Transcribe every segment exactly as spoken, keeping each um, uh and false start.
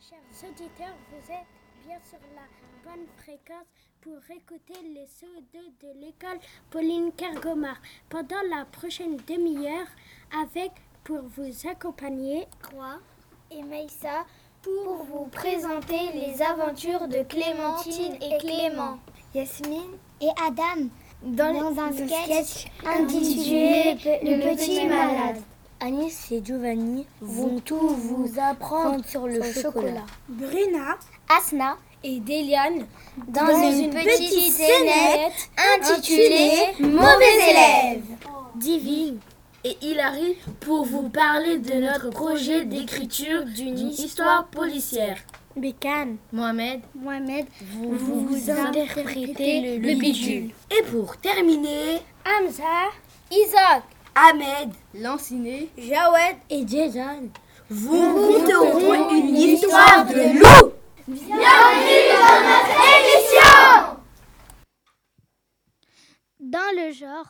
Chers auditeurs, vous êtes bien sur la bonne fréquence pour écouter les C O deux de l'école Pauline Kergomar. Pendant la prochaine demi-heure, avec pour vous accompagner Croix et Maïssa pour vous présenter les aventures de Clémentine et Clément, Yasmine et Adam dans, dans un sketch, sketch intitulé Le, le petit malade. Anis et Giovanni vont tout vous apprendre sur le chocolat. chocolat. Bruna, Asna et Déliane dans, dans une, une petite, petite scénette intitulée intitulée Mauvais élève. Divine et Hilary pour vous parler de notre projet d'écriture d'une histoire policière. Bécane, Mohamed, Mohamed, vous, vous, vous interprétez le, le bidule. Et pour terminer, Hamza, Isaac, Ahmed, Lanciné, Jawed et Jason vous, vous conteront une histoire de loup. Bienvenue dans notre émission. Dans le genre,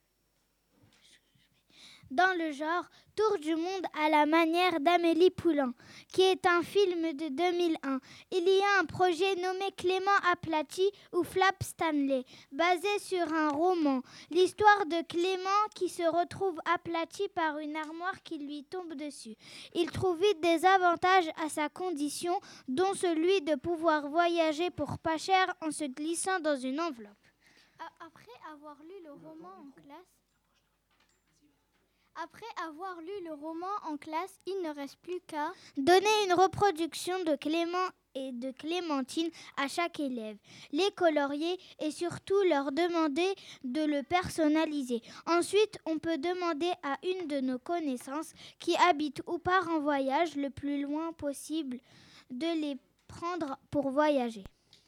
dans le genre Tour du monde à la manière d'Amélie Poulain, qui est un film de deux mille un. Il y a un projet nommé Clément aplati ou Flap Stanley, basé sur un roman. L'histoire de Clément qui se retrouve aplati par une armoire qui lui tombe dessus. Il trouve vite des avantages à sa condition, dont celui de pouvoir voyager pour pas cher en se glissant dans une enveloppe. Après avoir lu le roman en classe, Après avoir lu le roman en classe, il ne reste plus qu'à donner une reproduction de Clément et de Clémentine à chaque élève, les colorier et surtout leur demander de le personnaliser. Ensuite, on peut demander à une de nos connaissances qui habite ou part en voyage le plus loin possible de les prendre pour voyager.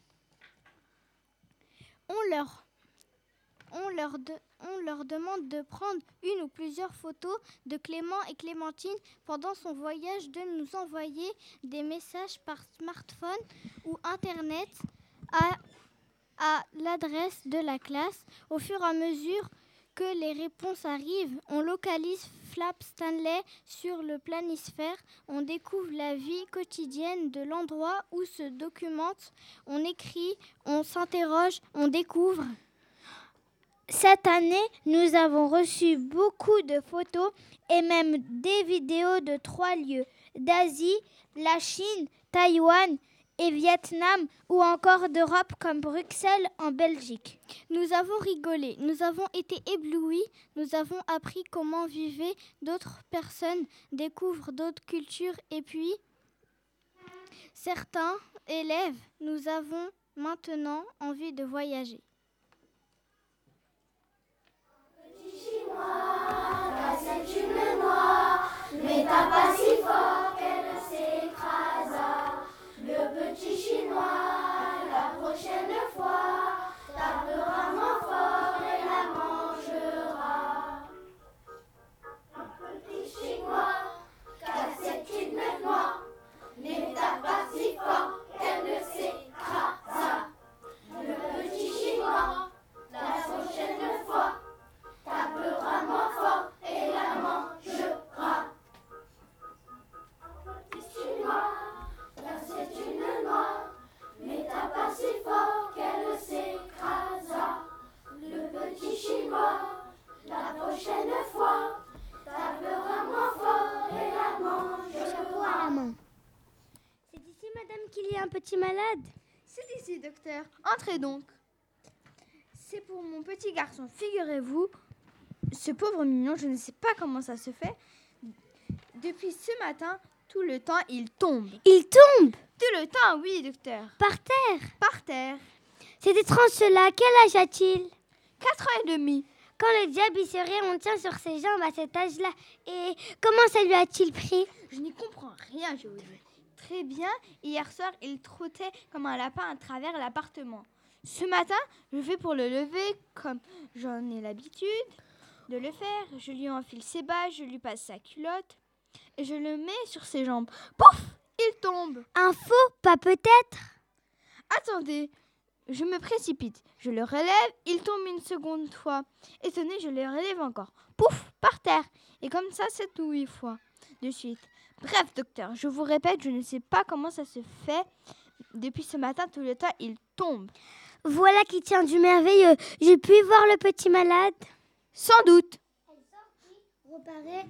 On leur On leur, de, on leur demande de prendre une ou plusieurs photos de Clément et Clémentine pendant son voyage, de nous envoyer des messages par smartphone ou internet à, à l'adresse de la classe. Au fur et à mesure que les réponses arrivent, on localise Flap Stanley sur le planisphère, on découvre la vie quotidienne de l'endroit où se documente, on écrit, on s'interroge, on découvre. Cette année, nous avons reçu beaucoup de photos et même des vidéos de trois lieux, d'Asie, la Chine, Taïwan et Vietnam, ou encore d'Europe comme Bruxelles en Belgique. Nous avons rigolé, nous avons été éblouis, nous avons appris comment vivaient d'autres personnes, découvrent d'autres cultures et puis, certains élèves, nous avons maintenant envie de voyager. C'est une noix, mais t'as pas si fort qu'elle s'écrasa. Le petit chinois, la prochaine fois, tapera moins fort et la mangera. Le petit chinois, car c'est une noix, mais t'as pas si fort qu'elle s'écrasa. Le petit chinois, la prochaine fois, tapera moins fort et la mangera. Petit chinois, car c'est une noix, mais t'as pas si fort qu'elle s'écrasa. Le petit chinois, la prochaine fois, tapera moins fort et la mangera. C'est ici, madame, qu'il y a un petit malade? C'est ici, docteur. Entrez donc. C'est pour mon petit garçon, figurez-vous. Ce pauvre mignon, je ne sais pas comment ça se fait. Depuis ce matin, tout le temps, il tombe. Il tombe? Tout le temps, oui, docteur. Par terre? Par terre. C'est étrange cela. Quel âge a-t-il? Quatre ans et demi. Quand le diable y serait, on tient sur ses jambes à cet âge-là. Et comment ça lui a-t-il pris? Je n'y comprends rien, je vous dis. Très bien, hier soir, il trottait comme un lapin à travers l'appartement. Ce matin, je vais pour le lever, comme j'en ai l'habitude de le faire. Je lui enfile ses bas, je lui passe sa culotte et je le mets sur ses jambes. Pouf! Il tombe. Un faux pas peut-être? Attendez, je me précipite. Je le relève, il tombe une seconde fois. Étonné, je le relève encore. Pouf! Par terre. Et comme ça, sept ou huit fois de suite. Bref, docteur, je vous répète, je ne sais pas comment ça se fait. Depuis ce matin, tout le temps, il tombe. Voilà qui tient du merveilleux. Je puis voir le petit malade? Sans doute. Reparaît,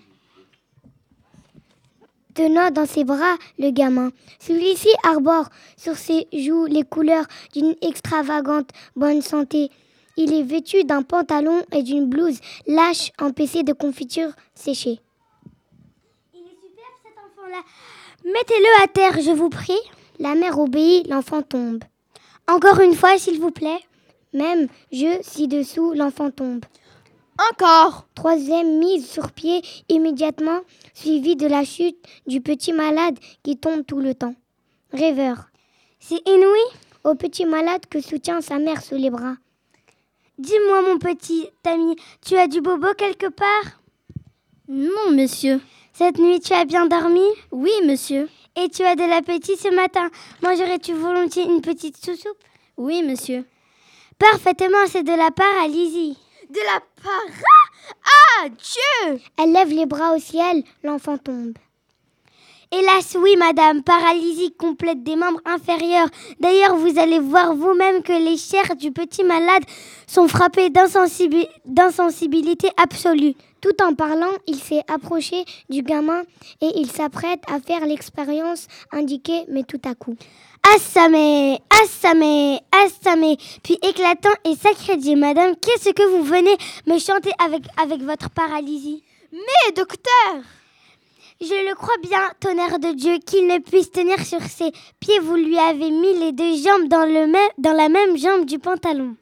tenant dans ses bras le gamin. Celui-ci arbore sur ses joues les couleurs d'une extravagante bonne santé. Il est vêtu d'un pantalon et d'une blouse lâche empêchée de confiture séchée. Il est superbe cet enfant-là. Mettez-le à terre, je vous prie. La mère obéit, l'enfant tombe. Encore une fois, s'il vous plaît. Même jeu ci-dessous, l'enfant tombe. Encore. Troisième mise sur pied immédiatement, suivie de la chute du petit malade qui tombe tout le temps. Rêveur. C'est inouï au petit malade que soutient sa mère sous les bras. Dis-moi, mon petit ami, tu as du bobo quelque part? Non, monsieur. Cette nuit, tu as bien dormi? Oui, monsieur. Et tu as de l'appétit ce matin? Mangerais-tu volontiers une petite sous-soupe? Oui, monsieur. Parfaitement, c'est de la paralysie. De la para? Ah, Dieu! Elle lève les bras au ciel, l'enfant tombe. Hélas, oui, madame, paralysie complète des membres inférieurs. D'ailleurs, vous allez voir vous-même que les chairs du petit malade sont frappées d'insensibi- d'insensibilité absolue. Tout en parlant, il s'est approché du gamin et il s'apprête à faire l'expérience indiquée, mais tout à coup. Assamé, assamé, assamé, puis éclatant et sacré Dieu, madame, qu'est-ce que vous venez me chanter avec, avec votre paralysie? Mais, docteur! Je le crois bien, tonnerre de Dieu, qu'il ne puisse tenir sur ses pieds. Vous lui avez mis les deux jambes dans, le même, dans la même jambe du pantalon.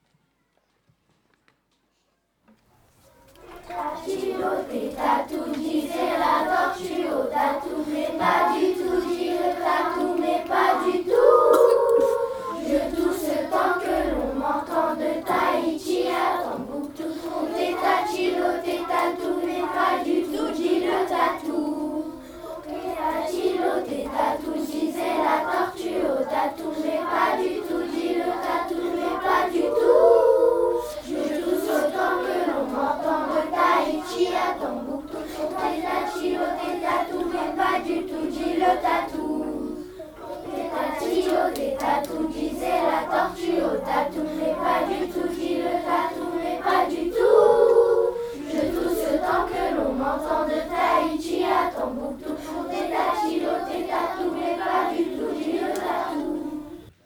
Tatou, tatou, disait la tortue au tatou, mais pas du tout, dit le tatou, mais pas du tout. Je tousse tant que l'on m'entend de Tahiti à Tombouctou. T'es tatilo, t'es tatou, mais pas du tout, dit le tatou. T'es tatilo, t'es tatou, disait la tortue au tatou, mais pas du tout, dit le tatou, mais pas du tout. Je tousse autant que l'on m'entend de Tahiti à Tombouctou. T'es tatilo, t'es tatou, mais pas du tout, dit le tatou. T'es tatilo, t'es tatou, disait la tortue au tatou, mais pas du tout, dit le tatou, mais pas du tout. Je tousse tant que l'on m'entend de Tahiti à Tombouctou. T'es tatilo, t'es tatou, mais pas du tout, dit le tatou.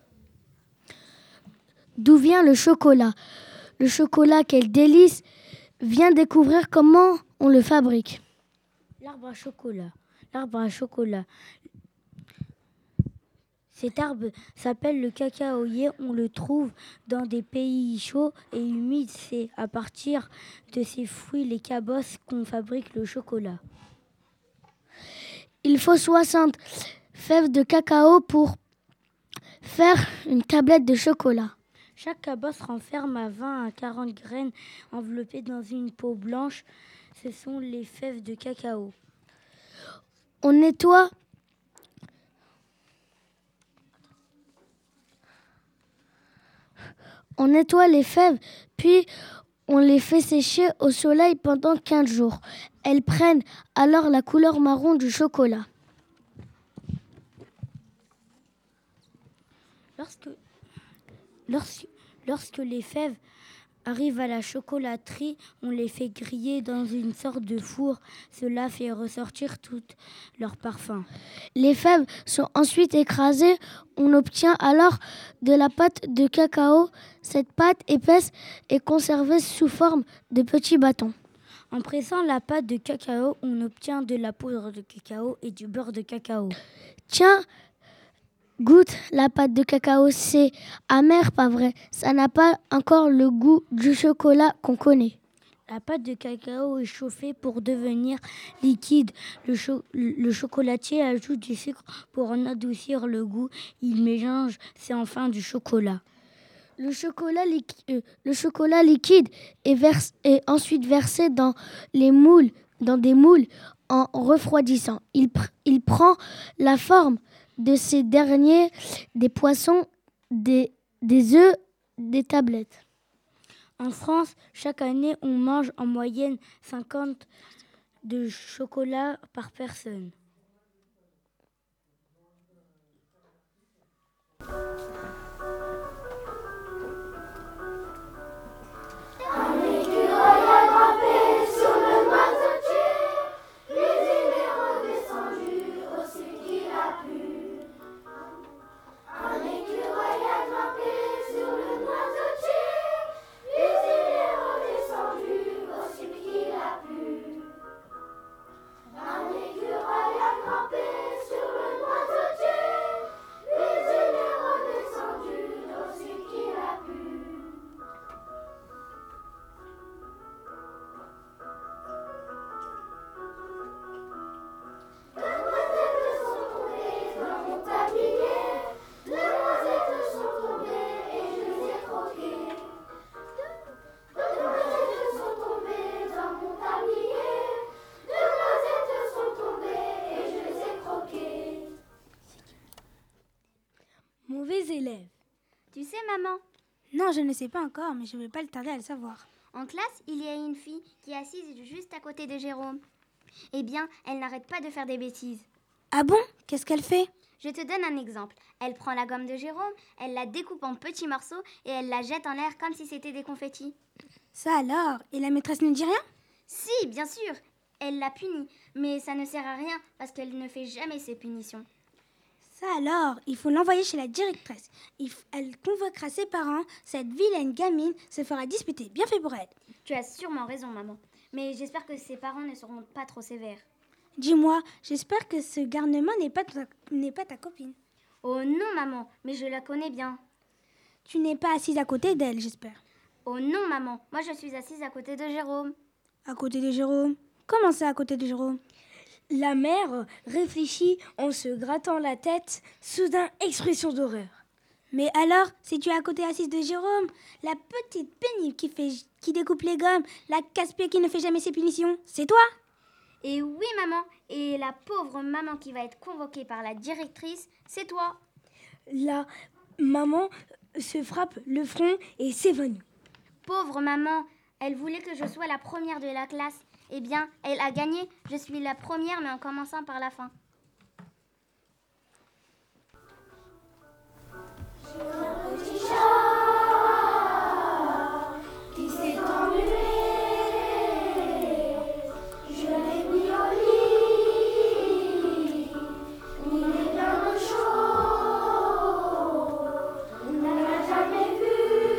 D'où vient le chocolat? Le chocolat, quel délice! Viens découvrir comment on le fabrique. L'arbre à chocolat. L'arbre à chocolat. Cet arbre s'appelle le cacaoyer. On le trouve dans des pays chauds et humides. C'est à partir de ces fruits, les cabosses, qu'on fabrique le chocolat. Il faut soixante fèves de cacao pour faire une tablette de chocolat. Chaque cabosse renferme à vingt à quarante graines enveloppées dans une peau blanche. Ce sont les fèves de cacao. On nettoie On nettoie les fèves, puis on les fait sécher au soleil pendant quinze jours. Elles prennent alors la couleur marron du chocolat. Lorsque, lorsque, lorsque les fèves arrivent à la chocolaterie, on les fait griller dans une sorte de four. Cela fait ressortir tout leur parfum. Les fèves sont ensuite écrasées. On obtient alors de la pâte de cacao. Cette pâte épaisse est conservée sous forme de petits bâtons. En pressant la pâte de cacao, on obtient de la poudre de cacao et du beurre de cacao. Tiens, goûte la pâte de cacao, c'est amer, pas vrai? Ça n'a pas encore le goût du chocolat qu'on connaît. La pâte de cacao est chauffée pour devenir liquide. Le, cho- le chocolatier ajoute du sucre pour en adoucir le goût. Il mélange, c'est enfin du chocolat. Le chocolat, liqui- euh, le chocolat liquide est, vers- est ensuite versé dans, les moules, dans des moules en refroidissant. Il, pr- il prend la forme de ces derniers, des poissons, des, des œufs, des tablettes. En France, chaque année, on mange en moyenne cinquante de chocolat par personne. Un écureuil a grimpé sur le noisetier, puis il est redescendu aussi qu'il a pu. Un écureuil a grimpé sur le noisetier, puis il est redescendu aussi qu'il a pu. Un écureuil a grimpé sur le noisetier, puis il est redescendu aussi qu'il a pu. Deux noisettes sont tombées dans mon tablier, deux noisettes sont tombées et je les ai croquées. Deux noisettes sont tombées dans mon tablier, deux noisettes sont tombées et je les ai croquées. Mauvais élève. Tu sais, maman, Non, je ne sais pas encore, mais je ne vais pas le tarder à le savoir. en classe, il y a une fille qui est assise juste à côté de Jérôme. Eh bien, elle n'arrête pas de faire des bêtises. Ah bon? Qu'est-ce qu'elle fait? Je te donne un exemple. Elle prend la gomme de Jérôme, elle la découpe en petits morceaux et elle la jette en l'air comme si c'était des confettis. Ça alors? Et la maîtresse ne dit rien? Si, bien sûr, elle la punit, mais ça ne sert à rien parce qu'elle ne fait jamais ses punitions. Ça alors? Il faut l'envoyer chez la directrice. Il f- Elle convoquera ses parents. Cette vilaine gamine se fera disputer. Bien fait pour elle. Tu as sûrement raison, maman, mais j'espère que ses parents ne seront pas trop sévères. Dis-moi, j'espère que ce garnement n'est pas, ta... n'est pas ta copine. Oh non, maman, mais je la connais bien. Tu n'es pas assise à côté d'elle, j'espère. Oh non, maman, moi je suis assise à côté de Jérôme. À côté de Jérôme? Comment ça, à côté de Jérôme? La mère réfléchit en se grattant la tête, soudain expression d'horreur. Mais alors, si tu es à côté assise de Jérôme, la petite pénible qui, fait... qui découpe les gommes, la casse-pied qui ne fait jamais ses punitions, c'est toi? Et oui, maman, et la pauvre maman qui va être convoquée par la directrice, c'est toi. La maman se frappe le front et s'évanouit. Pauvre maman, elle voulait que je sois la première de la classe. Eh bien, elle a gagné. Je suis la première, mais en commençant par la fin. J'ai un petit chat qui s'est ennuyé. Je l'ai mis au lit. Il est bien au chaud. On n'a jamais vu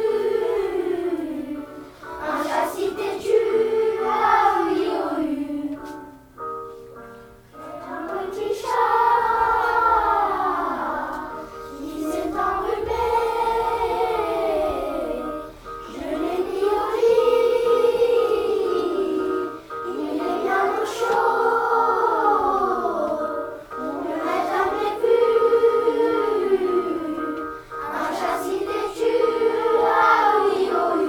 un chat si têtu. Ah oui, oh oui. Un petit chat qui s'est enrhumé. Je l'ai mis au lit. Il est bien au chaud. On n'a jamais vu un chat si têtu. Ah oui, oh oui.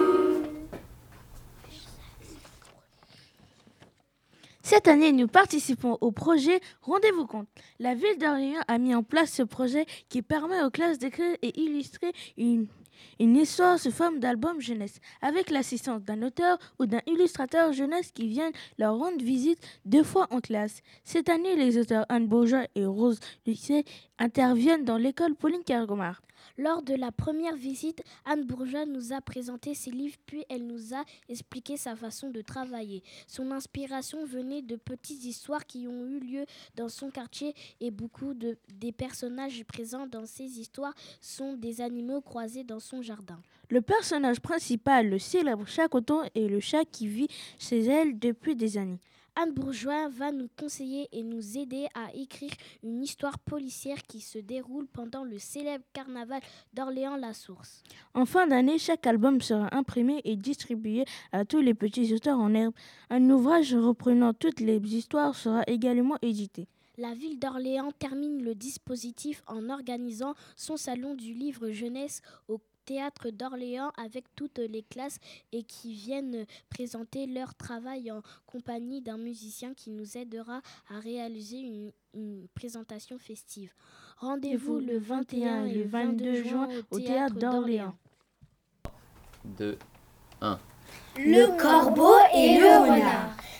Cette année, nous participons au projet Rendez-vous compte. La ville d'Orléans a mis en place ce projet qui permet aux classes d'écrire et illustrer une, une histoire sous forme d'album jeunesse, avec l'assistance d'un auteur ou d'un illustrateur jeunesse qui viennent leur rendre visite deux fois en classe. Cette année, les auteurs Anne Bourgeois et Rose Lucet interviennent dans l'école Pauline Kergomar. Lors de la première visite, Anne Bourgeois nous a présenté ses livres, puis elle nous a expliqué sa façon de travailler. Son inspiration venait de petites histoires qui ont eu lieu dans son quartier et beaucoup de, des personnages présents dans ces histoires sont des animaux croisés dans son jardin. Le personnage principal, le célèbre chat Coton, est le chat qui vit chez elle depuis des années. Anne Bourgeois va nous conseiller et nous aider à écrire une histoire policière qui se déroule pendant le célèbre carnaval d'Orléans-la-Source. En fin d'année, chaque album sera imprimé et distribué à tous les petits auteurs en herbe. Un ouvrage reprenant toutes les histoires sera également édité. La ville d'Orléans termine le dispositif en organisant son salon du livre jeunesse au Théâtre d'Orléans avec toutes les classes et qui viennent présenter leur travail en compagnie d'un musicien qui nous aidera à réaliser une, une présentation festive. Rendez-vous le vingt et un et le vingt-deux juin au Théâtre d'Orléans. deux, un. Le corbeau et le renard.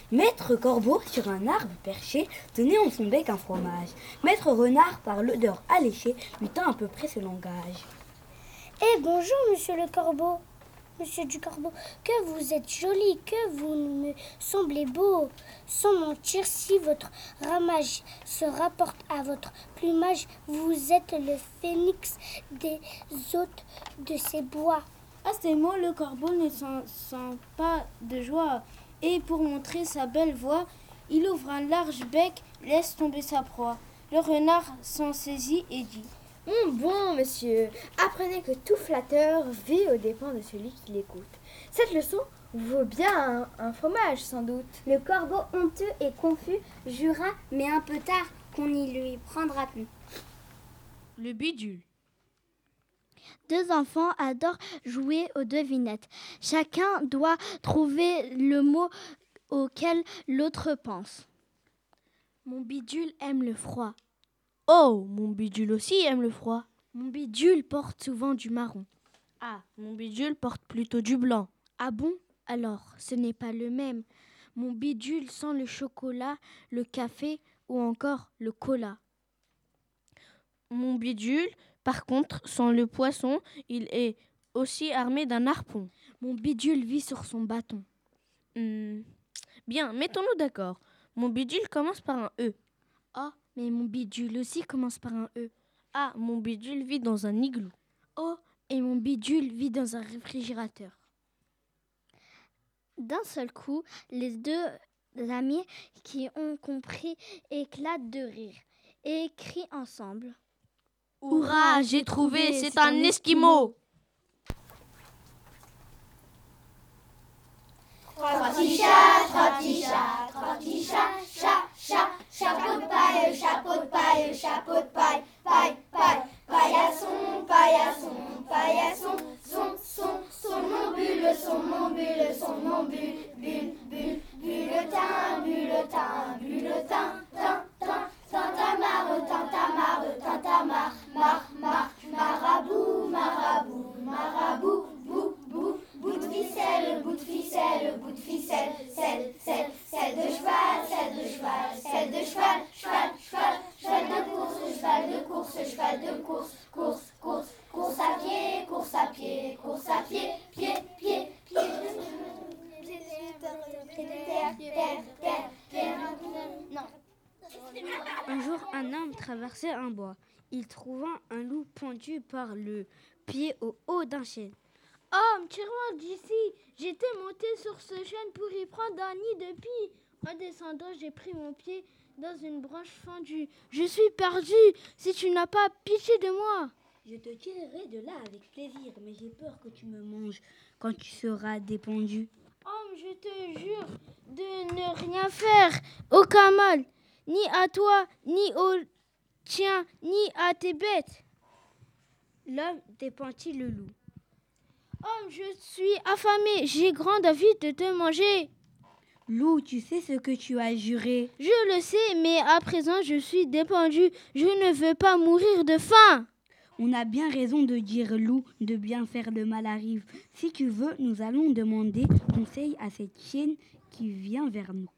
Maître Corbeau, sur un arbre perché, tenait en son bec un fromage. Maître Renard, par l'odeur alléchée, lui tint à peu près ce langage. Eh bonjour, monsieur le Corbeau. Monsieur du Corbeau, que vous êtes joli, que vous me semblez beau. Sans mentir, si votre ramage se rapporte à votre plumage, vous êtes le phénix des hôtes de ces bois. À ces mots, le corbeau ne s'en sent pas de joie. Et pour montrer sa belle voix, il ouvre un large bec, laisse tomber sa proie. Le renard s'en saisit et dit: Mon bon monsieur, apprenez que tout flatteur vit aux dépens de celui qui l'écoute. Cette leçon vaut bien un, un fromage, sans doute. Le corbeau, honteux et confus, jura, mais un peu tard, qu'on n'y lui prendra plus. Le bidule. Deux enfants adorent jouer aux devinettes. Chacun doit trouver le mot auquel l'autre pense. Mon bidule aime le froid. Oh, mon bidule aussi aime le froid. Mon bidule porte souvent du marron. Ah, mon bidule porte plutôt du blanc. Ah bon? Alors, ce n'est pas le même. Mon bidule sent le chocolat, le café ou encore le cola. Mon bidule, par contre, sent le poisson. Il est aussi armé d'un harpon. Mon bidule vit sur son bâton. Hmm. Bien, mettons-nous d'accord. Mon bidule commence par un E. Oh, mais mon bidule aussi commence par un E. Ah, mon bidule vit dans un igloo. Oh, et mon bidule vit dans un réfrigérateur. D'un seul coup, les deux amis qui ont compris éclatent de rire et crient ensemble: Hurrah, j'ai trouvé, c'est un esquimau! Trois petits chats, trois petits chats, trois petits chats, chat, chat, chapeau de paille, chapeau de paille, chapeau de paille, paille, paille, paillasson, paillasson, paillasson, son, son, son, mon bulle, son, mon bulle, son, mon bulle, bulle, bulle, bulletin, bulletin, bulletin, tin, tin, tintamarre, tintamarre, tintamarre, mar, mar, marabout, marabout, marabout, bou, bou, bout de ficelle, bout de ficelle, bout de ficelle, selle, selle, selle de cheval, selle de cheval, selle de cheval, cheval, cheval, cheval de course, cheval de course, cheval de course, course, course, course à pied, course à pied, course à pied, pied, pied, pied. Un jour, un homme traversait un bois. Il trouva un loup pendu par le pied au haut d'un chêne. « Homme, tire-moi d'ici! J'étais monté sur ce chêne pour y prendre un nid de pie. En descendant, j'ai pris mon pied dans une branche fendue. Je suis perdu, si tu n'as pas pitié de moi. » Je te tirerai de là avec plaisir, mais j'ai peur que tu me manges quand tu seras dépendu. Homme, je te jure de ne rien faire, aucun mal, ni à toi, ni au tien, ni à tes bêtes. L'homme dépendit le loup. Homme, je suis affamé, j'ai grande envie de te manger. Loup, tu sais ce que tu as juré? Je le sais, mais à présent je suis dépendu. Je ne veux pas mourir de faim. On a bien raison de dire, loup, de bien faire le mal arrive. Si tu veux, nous allons demander conseil à cette chienne qui vient vers nous.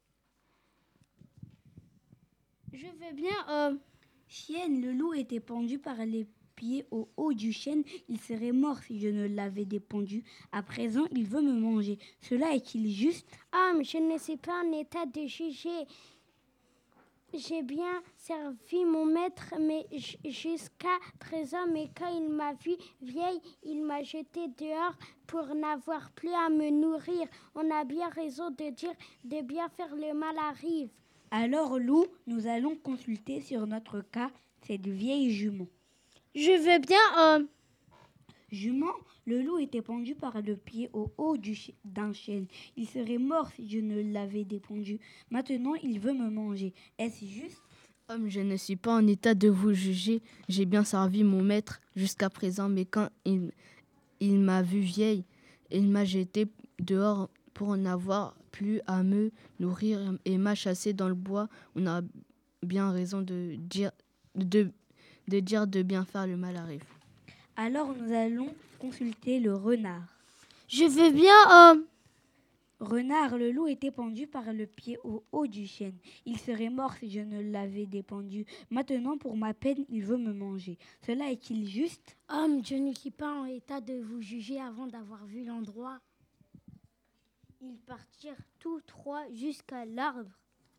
Je veux bien, homme. Euh... Chienne, le loup était pendu par les pieds au haut du chêne. Il serait mort si je ne l'avais dépendu. À présent, il veut me manger. Cela est-il juste? Ah, mais je ne suis pas en état de juger. J'ai bien servi mon maître, mais jusqu'à présent, mais quand il m'a vue vieille, il m'a jetée dehors pour n'avoir plus à me nourrir. On a bien raison de dire de bien faire le mal arrive. Alors, loup, nous allons consulter sur notre cas cette vieille jument. Je veux bien, homme. Euh... Jument, le loup était pendu par le pied au haut du ch- d'un chêne. Il serait mort si je ne l'avais dépendu. Maintenant, il veut me manger. Est-ce juste? Homme, je ne suis pas en état de vous juger. J'ai bien servi mon maître jusqu'à présent, mais quand il, il m'a vue vieille, il m'a jeté dehors pour n'avoir plus à me nourrir et m'a chassé dans le bois. On a bien raison de dire de, de dire de bien faire le mal arrive. Alors nous allons consulter le renard. Je veux bien, homme. Renard, le loup était pendu par le pied au haut du chêne. Il serait mort si je ne l'avais dépendu. Maintenant, pour ma peine, il veut me manger. Cela est-il juste? Homme, je ne suis pas en état de vous juger avant d'avoir vu l'endroit. Ils partirent tous trois jusqu'à l'arbre.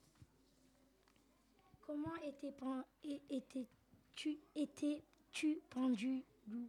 Comment étais pen- é- étais-tu, étais-tu pendu, loup?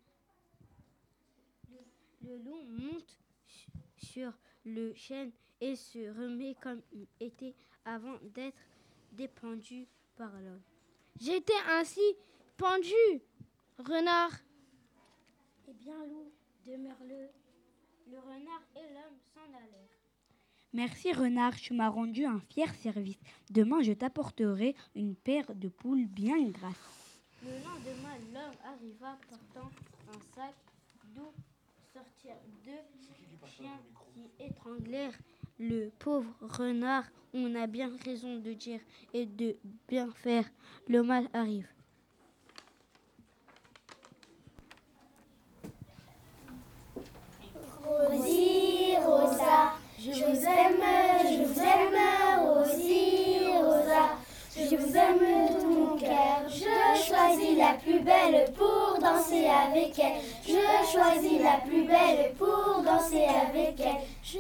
Le, le loup monte sur le chêne et se remet comme il était avant d'être dépendu par l'homme. J'étais ainsi pendu, renard. Eh bien, loup, demeure-le. Le renard et l'homme s'en allèrent. Merci renard, tu m'as rendu un fier service. Demain, je t'apporterai une paire de poules bien grasses. Le lendemain, l'homme arriva portant un sac d'où sortirent deux chiens qui étranglèrent le pauvre renard. On a bien raison de dire et de bien faire. Le mal arrive. Rosie, Rosa, je vous aime, je vous aime, Rosie, Rosa, je vous aime de tout mon cœur. Je choisis la plus belle pour danser avec elle. Je choisis la plus belle pour danser avec elle. Je...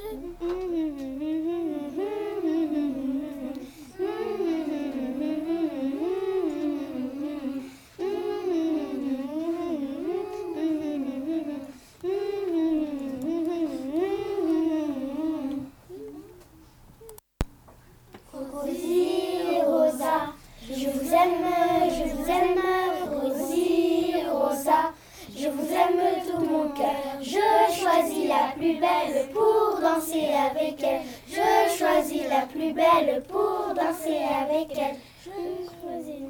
Rosie, Rosa, je vous aime, je vous aime, Rosie, Rosa, je vous aime de tout mon cœur. Je choisis la plus belle pour danser avec elle. Je choisis la plus belle pour danser avec elle. Je choisis...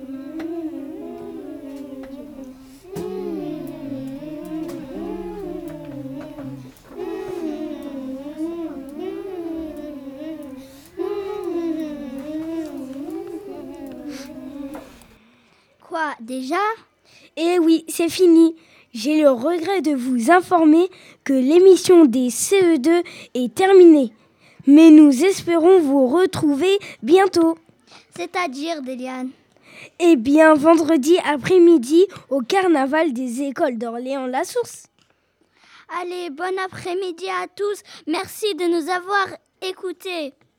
Quoi, déjà? Eh oui, c'est fini. J'ai le regret de vous informer que l'émission des C E deux est terminée. Mais nous espérons vous retrouver bientôt. C'est-à-dire, Déliane? Eh bien, vendredi après-midi au carnaval des écoles d'Orléans-la-Source. Allez, bon après-midi à tous. Merci de nous avoir écoutés.